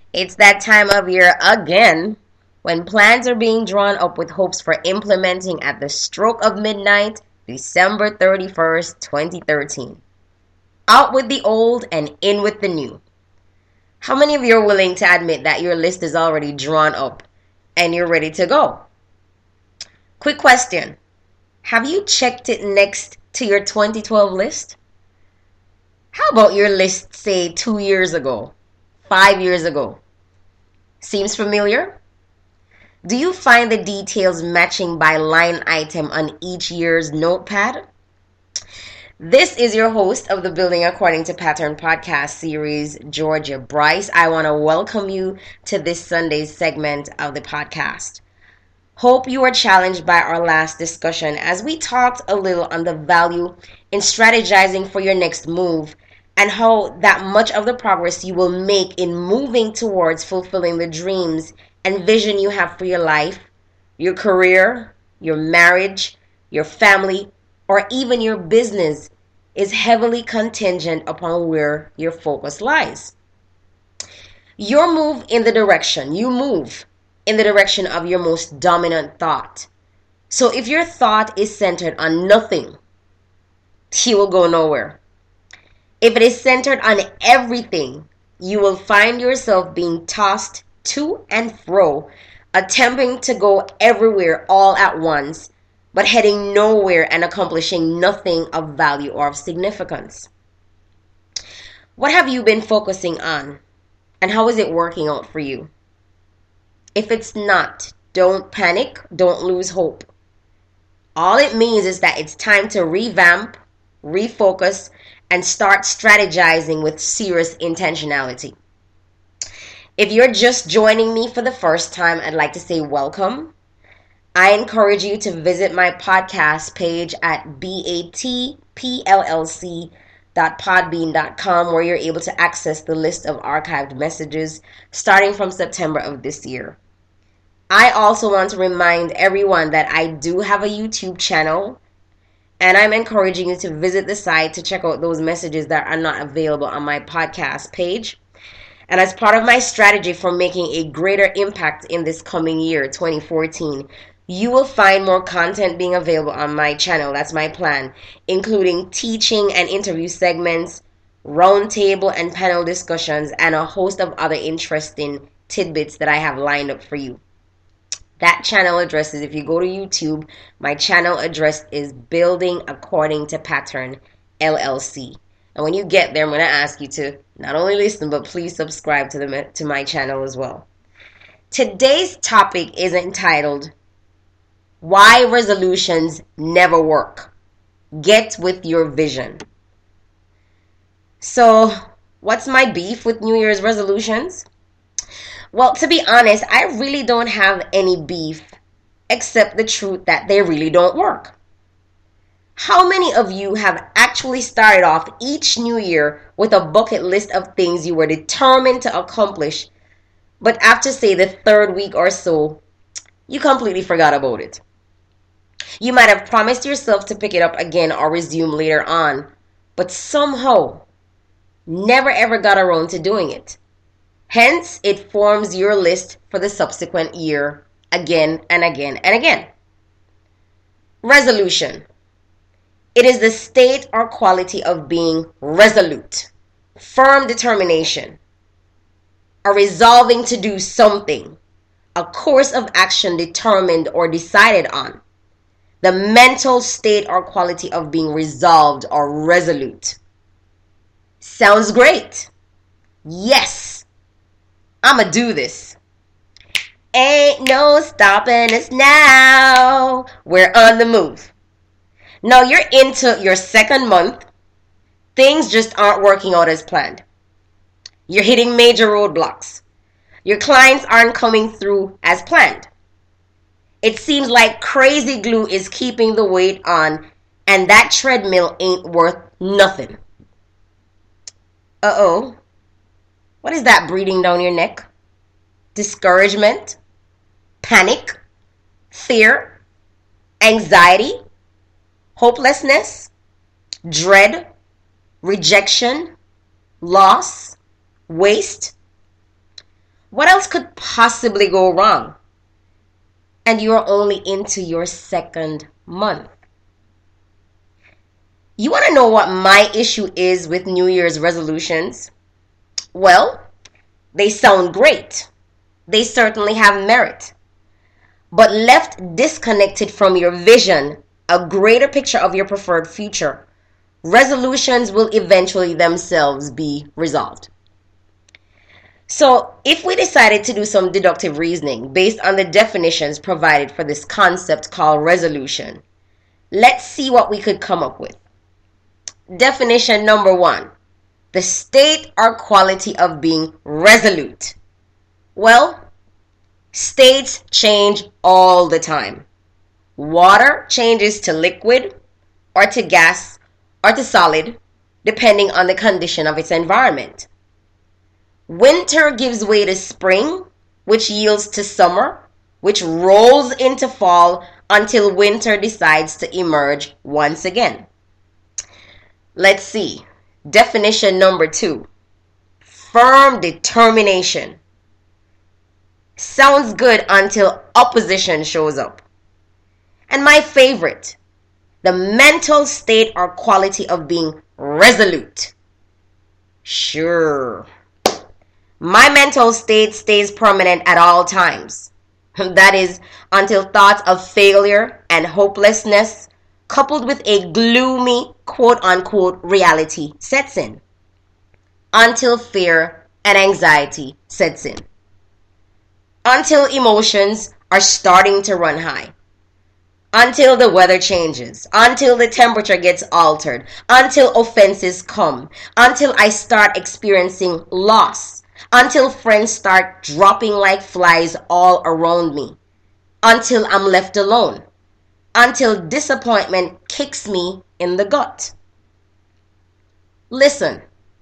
It's that time of year again when plans are being drawn up with hopes for implementing at the stroke of midnight, December 31st, 2013. Out with the old and in with the new. How many of you are willing to admit that your list is already drawn up and you're ready to go? Quick question. Have you checked it next to your 2012 list? How about your list, say, 2 years ago, 5 years ago? Seems familiar? Do you find the details matching by line item on each year's notepad? This is your host of the Building According to Pattern podcast series, Georgia Bryce. I want to welcome you to this Sunday's segment of the podcast. Hope you were challenged by our last discussion as we talked a little on the value in strategizing for your next move and how that much of the progress you will make in moving towards fulfilling the dreams and vision you have for your life, your career, your marriage, your family, or even your business is heavily contingent upon where your focus lies. You move in the direction of your most dominant thought. So if your thought is centered on nothing, you will go nowhere. If it is centered on everything, you will find yourself being tossed to and fro, attempting to go everywhere all at once, but heading nowhere and accomplishing nothing of value or of significance. What have you been focusing on, and how is it working out for you? If it's not, don't panic, don't lose hope. All it means is that it's time to revamp, refocus, and start strategizing with serious intentionality. If you're just joining me for the first time, I'd like to say welcome. I encourage you to visit my podcast page at batpllc.podbean.com, where you're able to access the list of archived messages starting from September of this year. I also want to remind everyone that I do have a YouTube channel, and I'm encouraging you to visit the site to check out those messages that are not available on my podcast page. And as part of my strategy for making a greater impact in this coming year, 2014, you will find more content being available on my channel. That's my plan, including teaching and interview segments, roundtable and panel discussions, and a host of other interesting tidbits that I have lined up for you. That channel address is, if you go to YouTube, my channel address is Building According to Pattern LLC. And when you get there, I'm going to ask you to not only listen, but please subscribe to my channel as well. Today's topic is entitled, Why Resolutions Never Work. Get with your vision. So, what's my beef with New Year's resolutions? Well, to be honest, I really don't have any beef except the truth that they really don't work. How many of you have actually started off each new year with a bucket list of things you were determined to accomplish, but after, say, the third week or so, you completely forgot about it? You might have promised yourself to pick it up again or resume later on, but somehow never ever got around to doing it. Hence, it forms your list for the subsequent year again and again and again. Resolution. It is the state or quality of being resolute, firm determination, or resolving to do something, a course of action determined or decided on. The mental state or quality of being resolved or resolute. Sounds great. Yes. I'ma do this. Ain't no stopping us now. We're on the move. Now you're into your second month. Things just aren't working out as planned. You're hitting major roadblocks. Your clients aren't coming through as planned. It seems like crazy glue is keeping the weight on, and that treadmill ain't worth nothing. Uh-oh. What is that breathing down your neck? Discouragement? Panic? Fear? Anxiety? Hopelessness? Dread? Rejection? Loss? Waste? What else could possibly go wrong? And you're only into your second month. You want to know what my issue is with New Year's resolutions? Well, they sound great. They certainly have merit. But left disconnected from your vision, a greater picture of your preferred future, resolutions will eventually themselves be resolved. So, if we decided to do some deductive reasoning based on the definitions provided for this concept called resolution, let's see what we could come up with. Definition number 1, the state or quality of being resolute. Well, states change all the time. Water changes to liquid, or to gas, or to solid, depending on the condition of its environment. Winter gives way to spring, which yields to summer, which rolls into fall until winter decides to emerge once again. Let's see. Definition number 2. Firm determination. Sounds good until opposition shows up. And my favorite, the mental state or quality of being resolute. Sure. My mental state stays permanent at all times. That is, until thoughts of failure and hopelessness, coupled with a gloomy quote-unquote reality, sets in. Until fear and anxiety sets in. Until emotions are starting to run high. Until the weather changes, until the temperature gets altered, until offenses come, until I start experiencing loss, until friends start dropping like flies all around me, until I'm left alone, until disappointment kicks me in the gut. Listen,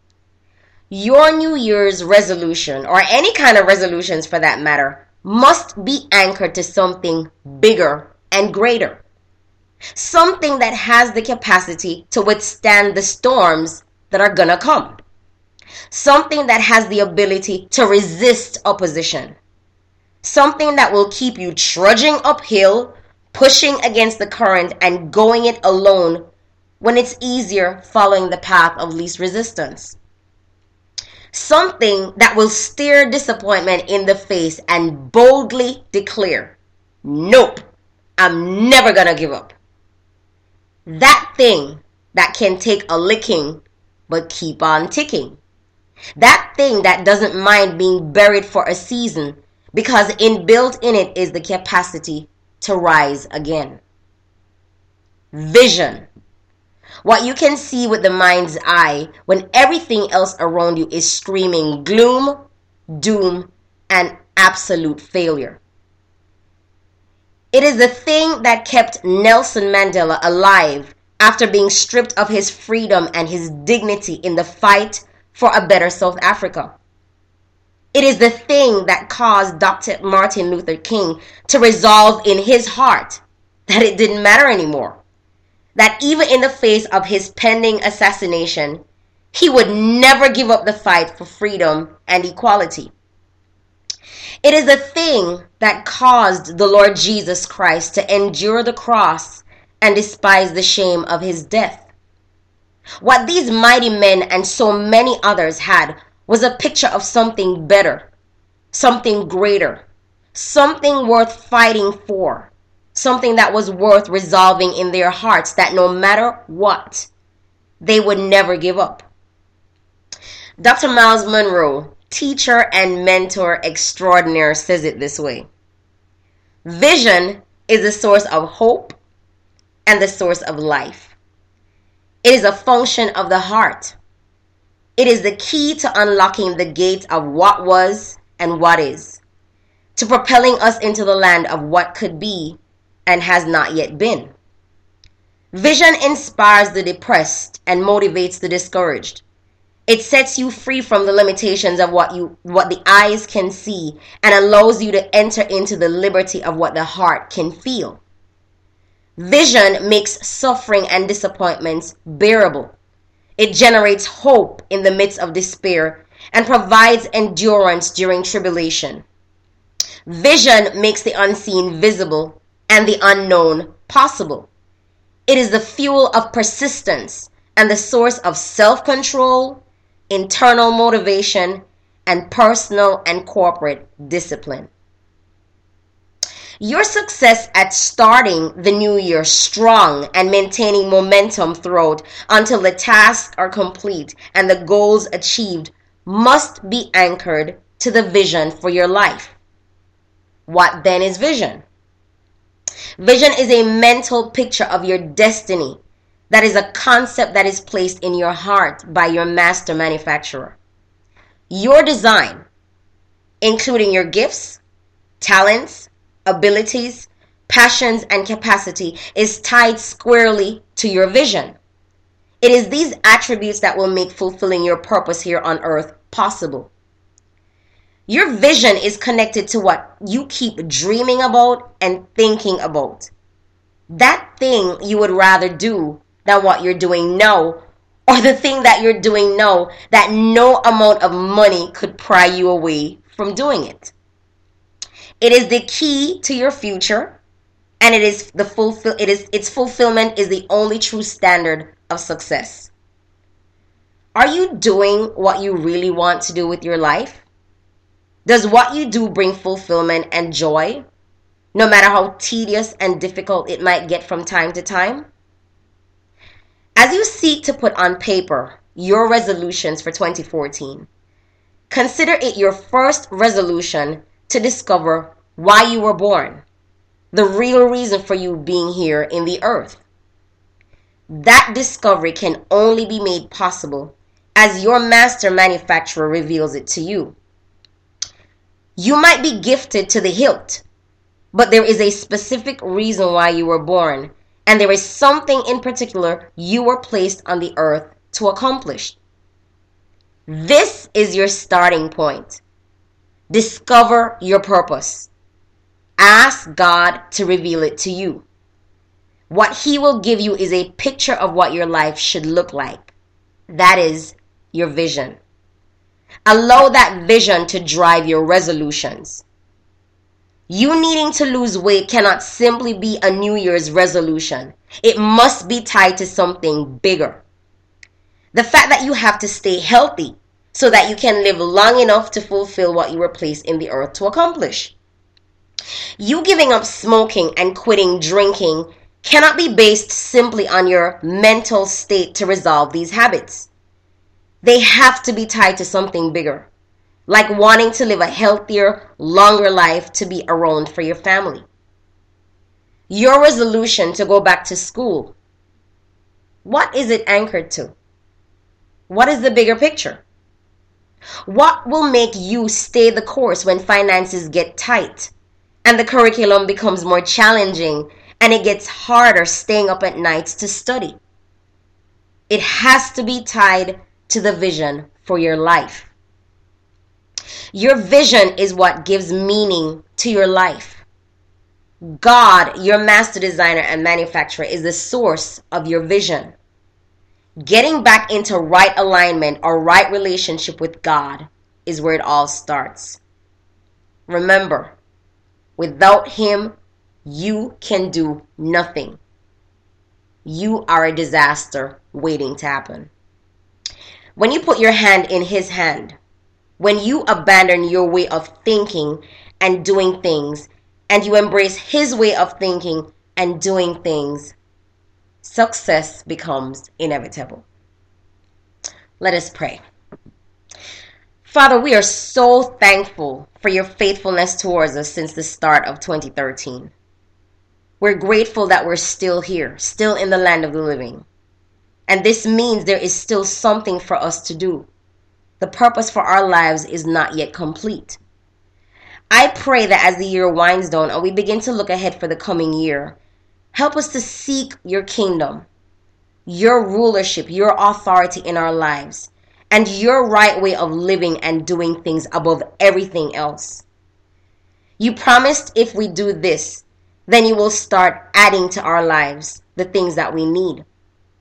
your New Year's resolution, or any kind of resolutions for that matter, must be anchored to something bigger and greater. Something that has the capacity to withstand the storms that are gonna come. Something that has the ability to resist opposition. Something that will keep you trudging uphill, pushing against the current, and going it alone when it's easier following the path of least resistance. Something that will stare disappointment in the face and boldly declare, nope, I'm never gonna give up. That thing that can take a licking but keep on ticking. That thing that doesn't mind being buried for a season because inbuilt in it is the capacity to rise again. Vision. What you can see with the mind's eye when everything else around you is screaming gloom, doom, and absolute failure. It is the thing that kept Nelson Mandela alive after being stripped of his freedom and his dignity in the fight for a better South Africa. It is the thing that caused Dr. Martin Luther King to resolve in his heart that it didn't matter anymore. That even in the face of his pending assassination, he would never give up the fight for freedom and equality. It is the thing that caused the Lord Jesus Christ to endure the cross and despise the shame of his death. What these mighty men and so many others had was a picture of something better, something greater, something worth fighting for, something that was worth resolving in their hearts that no matter what, they would never give up. Dr. Myles Munroe, teacher and mentor extraordinaire, says it this way: vision is the source of hope and the source of life. It is a function of the heart. It is the key to unlocking the gate of what was and what is, to propelling us into the land of what could be and has not yet been. Vision inspires the depressed and motivates the discouraged. It sets you free from the limitations of what the eyes can see and allows you to enter into the liberty of what the heart can feel. Vision makes suffering and disappointments bearable. It generates hope in the midst of despair and provides endurance during tribulation. Vision makes the unseen visible and the unknown possible. It is the fuel of persistence and the source of self-control, internal motivation, and personal and corporate discipline. Your success at starting the new year strong and maintaining momentum throughout until the tasks are complete and the goals achieved must be anchored to the vision for your life. What then is vision? Vision is a mental picture of your destiny. That is a concept that is placed in your heart by your master manufacturer. Your design, including your gifts, talents, abilities, passions, and capacity, is tied squarely to your vision. It is these attributes that will make fulfilling your purpose here on earth possible. Your vision is connected to what you keep dreaming about and thinking about. That thing you would rather do than what you're doing now, or the thing that you're doing now that no amount of money could pry you away from doing it. It is the key to your future, and its fulfillment is the only true standard of success. Are you doing what you really want to do with your life? Does what you do bring fulfillment and joy, no matter how tedious and difficult it might get from time to time? As you seek to put on paper your resolutions for 2014, consider it your first resolution to discover why you were born, the real reason for you being here in the earth. That discovery can only be made possible as your master manufacturer reveals it to you. You might be gifted to the hilt, but there is a specific reason why you were born, and there is something in particular you were placed on the earth to accomplish. This is your starting point. Discover your purpose. Ask God to reveal it to you. What He will give you is a picture of what your life should look like. That is your vision. Allow that vision to drive your resolutions. You needing to lose weight cannot simply be a New Year's resolution. It must be tied to something bigger. The fact that you have to stay healthy so that you can live long enough to fulfill what you were placed in the earth to accomplish. You giving up smoking and quitting drinking cannot be based simply on your mental state to resolve these habits. They have to be tied to something bigger, like wanting to live a healthier, longer life to be around for your family. Your resolution to go back to school, what is it anchored to? What is the bigger picture? What will make you stay the course when finances get tight and the curriculum becomes more challenging and it gets harder staying up at nights to study? It has to be tied to the vision for your life. Your vision is what gives meaning to your life. God, your master designer and manufacturer, is the source of your vision. Getting back into right alignment or right relationship with God is where it all starts. Remember, without Him, you can do nothing. You are a disaster waiting to happen. When you put your hand in His hand, when you abandon your way of thinking and doing things, and you embrace His way of thinking and doing things, success becomes inevitable. Let us pray. Father, we are so thankful for your faithfulness towards us since the start of 2013. We're grateful that we're still here, still in the land of the living. And this means there is still something for us to do. The purpose for our lives is not yet complete. I pray that as the year winds down and we begin to look ahead for the coming year, help us to seek your kingdom, your rulership, your authority in our lives, and your right way of living and doing things above everything else. You promised if we do this, then you will start adding to our lives the things that we need.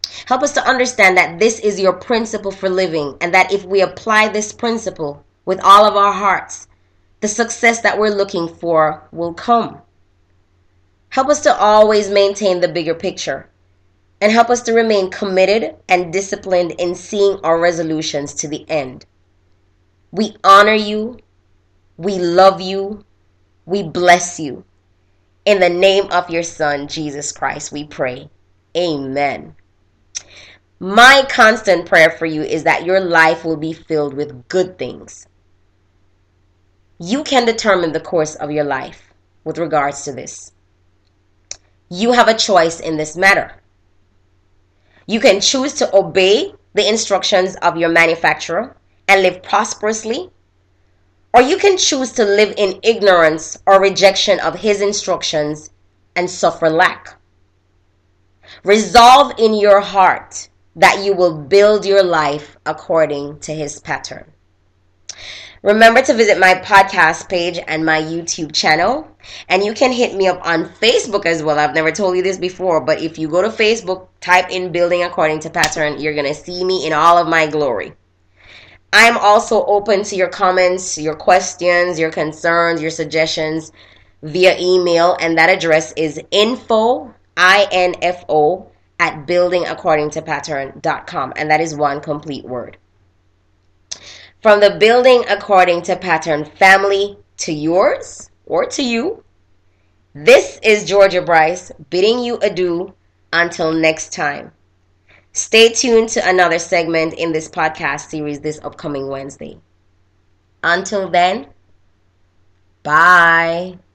Help us to understand that this is your principle for living, and that if we apply this principle with all of our hearts, the success that we're looking for will come. Help us to always maintain the bigger picture, and help us to remain committed and disciplined in seeing our resolutions to the end. We honor you, we love you, we bless you. In the name of your Son, Jesus Christ, we pray. Amen. My constant prayer for you is that your life will be filled with good things. You can determine the course of your life with regards to this. You have a choice in this matter. You can choose to obey the instructions of your manufacturer and live prosperously, or you can choose to live in ignorance or rejection of his instructions and suffer lack. Resolve in your heart that you will build your life according to his pattern. Remember to visit my podcast page and my YouTube channel. And you can hit me up on Facebook as well. I've never told you this before, but if you go to Facebook, type in Building According to Pattern, you're going to see me in all of my glory. I'm also open to your comments, your questions, your concerns, your suggestions via email. And that address is info, I-N-F-O, at buildingaccordingtopattern.com. And that is one complete word. From the Building According to Pattern family to yours or to you, this is Georgia Bryce bidding you adieu until next time. Stay tuned to another segment in this podcast series this upcoming Wednesday. Until then, bye.